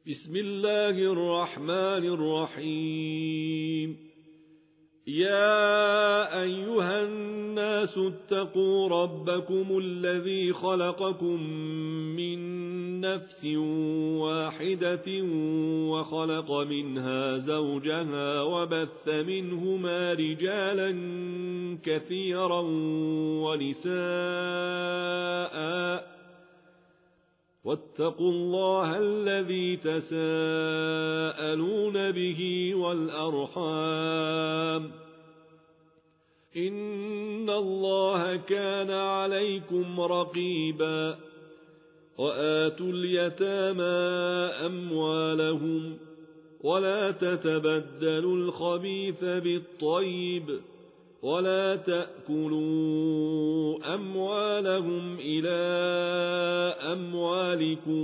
بسم الله الرحمن الرحيم. يا أيها الناس اتقوا ربكم الذي خلقكم من نفس واحدة وخلق منها زوجها وبث منهما رجالا كثيرا ونساء واتقوا الله الذي تساءلون به والأرحام إن الله كان عليكم رقيبا. وآتوا اليتامى أموالهم ولا تتبدلوا الخبيث بالطيب ولا تأكلوا أموالهم إلى أموالكم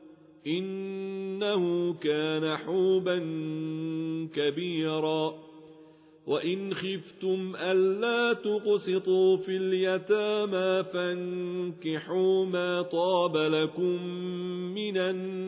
إنه كان حوبا كبيرا. وإن خفتم ألا تقسطوا في اليتامى فانكحوا ما طاب لكم من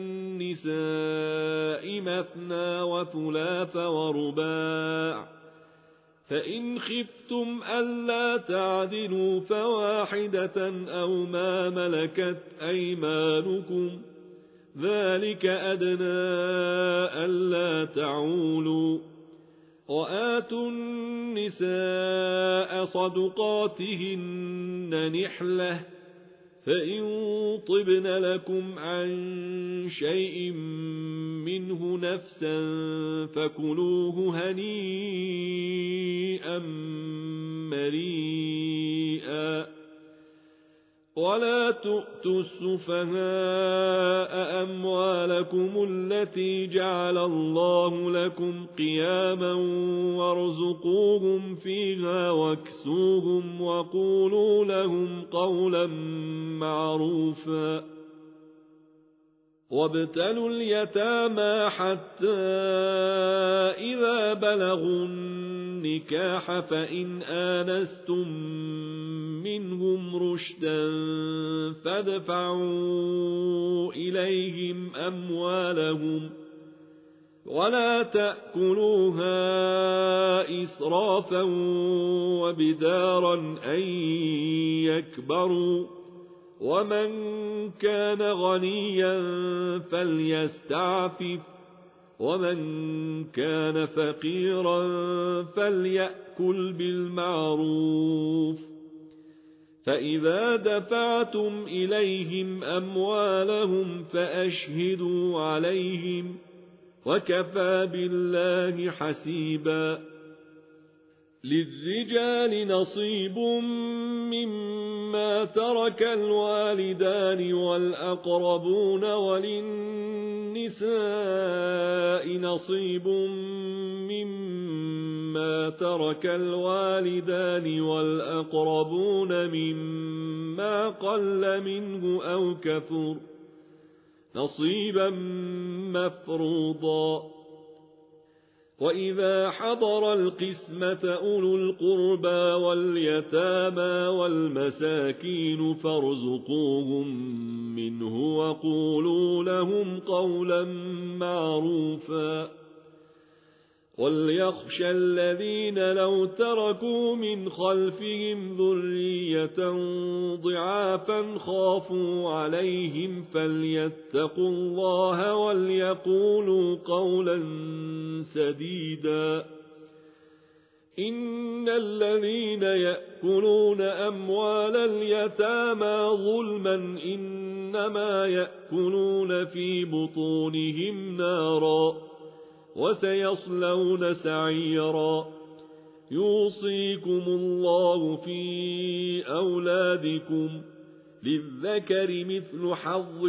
النساء مثنى وثلاث ورباع، فإن خفتم ألا تعدلوا فواحدة أو ما ملكت أيمانكم ذلك أدنى ألا تعولوا. وآتوا النساء صدقاتهن نحلة، فإن طبن لكم عن شيء منه نفسا فكلوه هنيئا مريئا. ولا تؤتوا السفهاء أموالكم التي جعل الله لكم قياما وارزقوهم فيها واكسوهم وقولوا لهم قولا معروفا. وابتلوا اليتامى حتى إذا بلغوا النكاح فإن آنستم منهم رشدا فادفعوا إليهم أموالهم ولا تأكلوها إسرافا وبدارا أن يكبروا. ومن كان غنيا فليستعفف ومن كان فقيرا فليأكل بالمعروف. فإذا دفعتم إليهم أموالهم فأشهدوا عليهم وكفى بالله حسيبا. للرجال نصيب مما ترك الوالدان والأقربون وللنساء نصيب مما ترك الوالدان والأقربون مما قل منه أو كثر نصيبا مفروضا. وإذا حضر القسمة أولو القربى واليتامى والمساكين فارزقوهم منه وقولوا لهم قولا معروفا. وليخشى الذين لو تركوا من خلفهم ذرية ضعافا خافوا عليهم فليتقوا الله وليقولوا قولا سديدا. إن الذين يأكلون أموال اليتامى ظلما إنما يأكلون في بطونهم نارا وسيصلون سعيرا. يوصيكم الله في أولادكم للذكر مثل حظ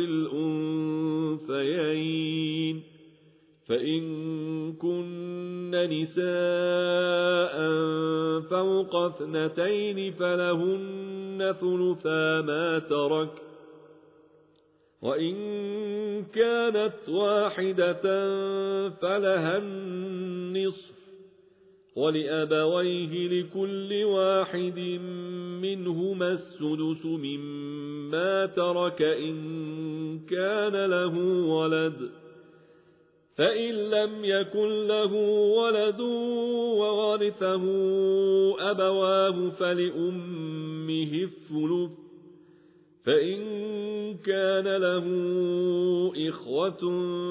الأنثيين، فإن كن نساء فوق 2 فلهن ثلثا ما ترك، وإن كانت واحدة فلها النصف، ولأبويه لكل واحد منهما السدس مما ترك إن كان له ولد، فإن لم يكن له ولد وورثه أبواه فلأمه الثلث فإن كان له إخوة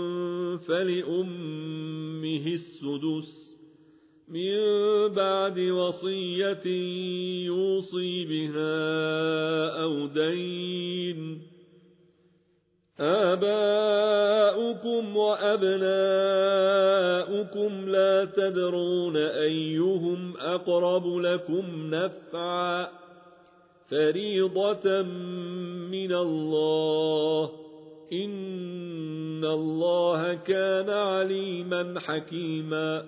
فلأمه السدس من بعد وصية يوصي بها أو دين. آباؤكم وأبناؤكم لا تدرون أيهم أقرب لكم نفعا فريضة من الله إن الله كان عليما حكيما.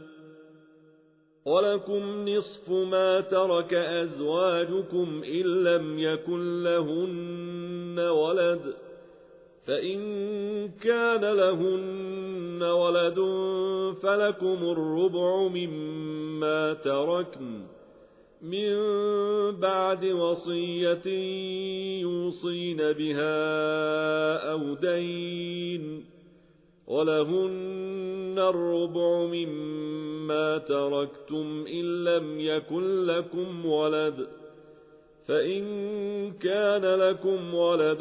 ولكم نصف ما ترك أزواجكم إن لم يكن لهن ولد فإن كان لهن ولد فلكم الربع مما تركن من بعد وصية يوصين بها أو دين. ولهن الربع مما تركتم إن لم يكن لكم ولد فإن كان لكم ولد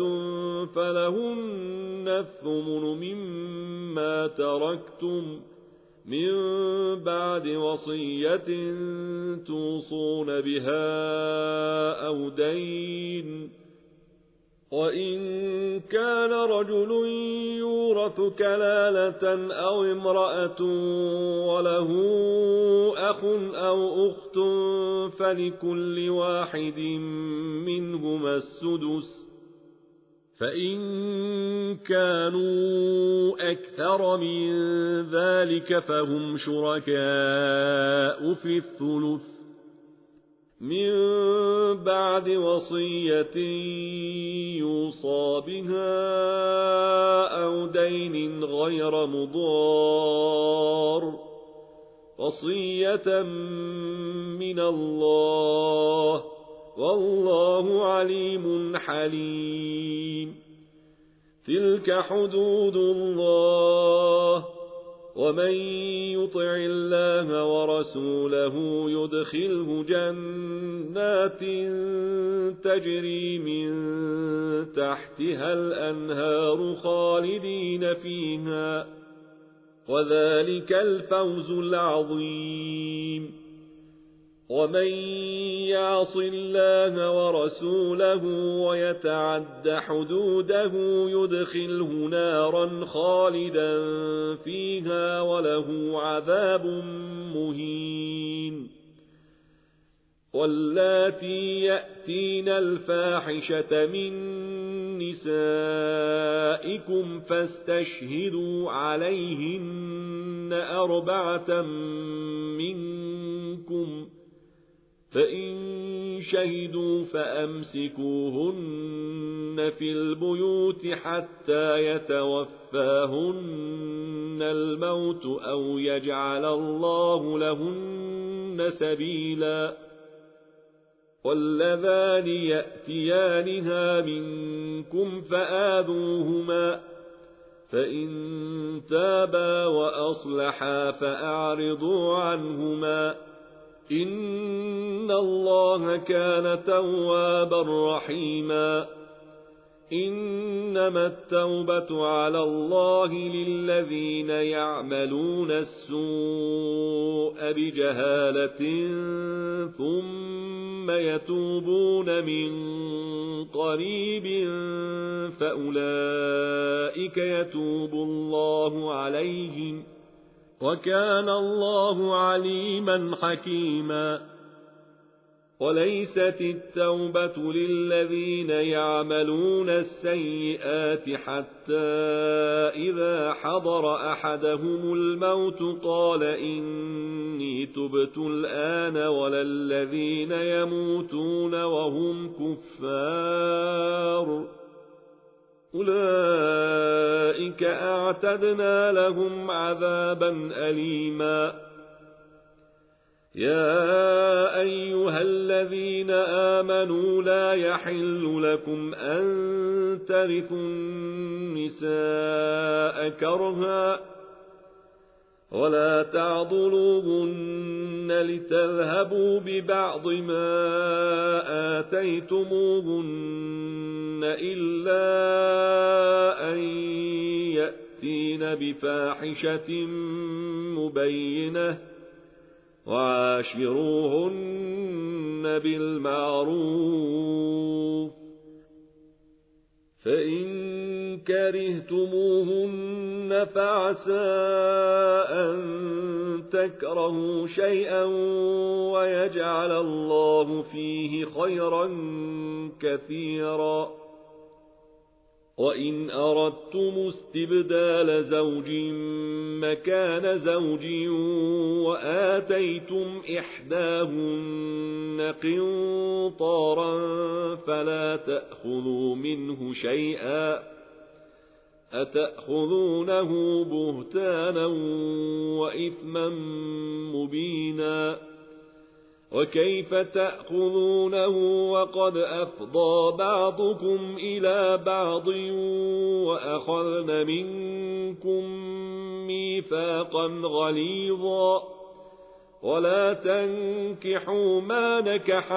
فلهن الثمن مما تركتم من بعد وصية توصون بها أو دين. وإن كان رجل يورث كلالة أو امرأة وله أخ أو أخت فلكل واحد منهما السدس فإن كانوا أكثر من ذلك فهم شركاء في الثلث من بعد وصية يوصى بها أو دين غير مضار وصية من الله والله عليم حليم. تلك حدود الله ومن يطع الله ورسوله يدخله جنات تجري من تحتها الأنهار خالدين فيها وذلك الفوز العظيم. ومن يعص الله ورسوله ويتعد حدوده يدخله نارا خالدا فيها وله عذاب مهين. واللاتي يأتين الفاحشة من نسائكم فاستشهدوا عليهن 4 منكم فإن شهدوا فأمسكوهن في البيوت حتى يتوفاهن الموت أو يجعل الله لهن سبيلا. واللذان يأتيانها منكم فآذوهما فإن تابا وأصلحا فأعرضوا عنهما إن الله كان توابا رحيما. إنما التوبة على الله للذين يعملون السوء بجهالة ثم يتوبون من قريب فأولئك يتوب الله عليهم وكان الله عليما حكيما. وليست التوبة للذين يعملون السيئات حتى إذا حضر أحدهم الموت قال إني تبت الآن ولا الذين يموتون وهم كفار أولئك أعتدنا لهم عذابا أليما. يا أيها الذين آمنوا لا يحل لكم أن ترثوا النساء كرها ولا تعضلوهن لتذهبوا ببعض ما آتيتموهن إلا أن يأتين بفاحشة مبينة وعاشروهن بالمعروف فإن كرهتموهن فعسى أن تكرهوا شيئا ويجعل الله فيه خيرا كثيرا وإن أردتم استبدال زوج مكان زوج وآتيتم إحداهن قنطارا فلا تأخذوا منه شيئا أتأخذونه بهتانا وإثما مبينا وكيف تأخذونه وقد أفضى بعضكم إلى بعض وأخذن منكم ميثاقا غليظا ولا تنكحوا ما نكح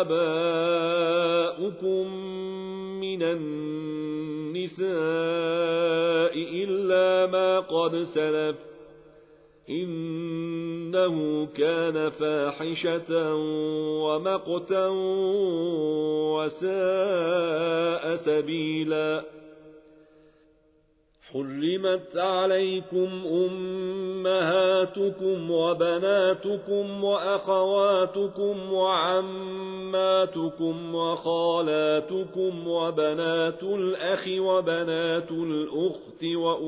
آباؤكم من النساء إلا ما قد سلف إنه كان فاحشة ومقتا وساء سبيلا حرمت عليكم أمهاتكم وبناتكم وأخواتكم وعماتكم وخالاتكم وبنات الأخ وبنات الأخت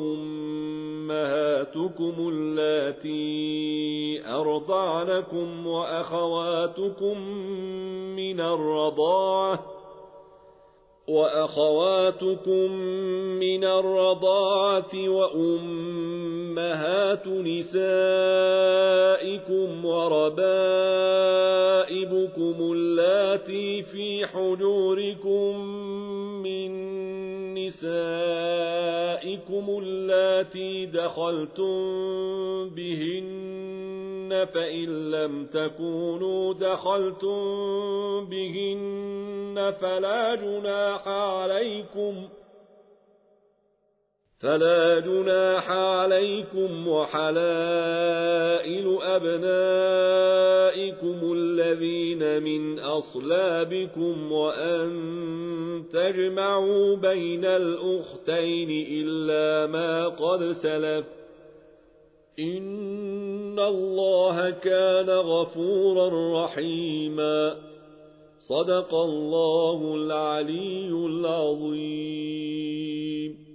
وأمهاتكم اللاتي أرضعنكم وأخواتكم من الرضاعة وأمهات نسائكم وربائبكم اللاتي في حجوركم من نسائكم اللاتي دخلتم بهن فإن لم تكونوا دخلتم بهن فلا جناح عليكم وحلائل أبنائكم الذين من أصلابكم وأن تجمعوا بين الأختين إلا ما قد سلف إن الله كان غفورا رحيما صدق الله العلي العظيم